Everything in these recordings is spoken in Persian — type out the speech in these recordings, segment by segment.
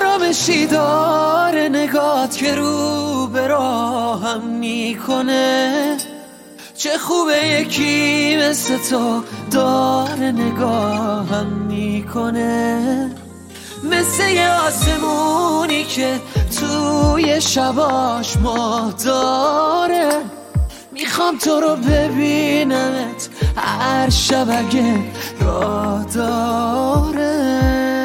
آرامشی داره نگات که رو به راهم میکنه. چه خوبه یکی مثل تو داره نگاهم میکنه. مثل یه آسمونی که توی شباش ماه داره. میخوام تو رو ببینمت هر شب اگه راه داره.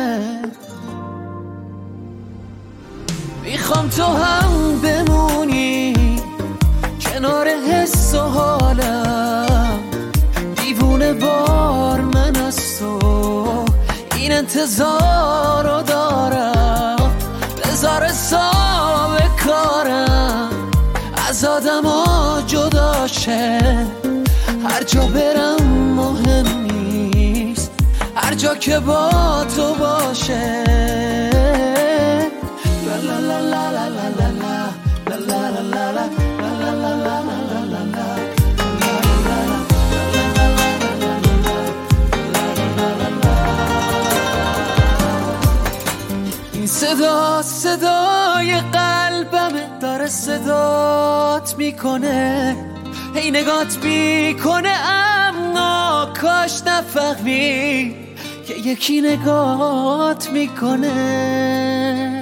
میخوام تو هم بمونی کنار حس و حالم. دیوونه بار من از تو این انتظار رو دارم. بذار حساب کارم از آدم ها جدا شه. هر جا برم مهم نیست هر جا که با تو باشه. لا لا لا لا لا لا لا لا لا لا لا. این صدا صدای قلبمه داره صدات میکنه. هی نگات میکنه اما کاش نفهمی که یکی نگات میکنه.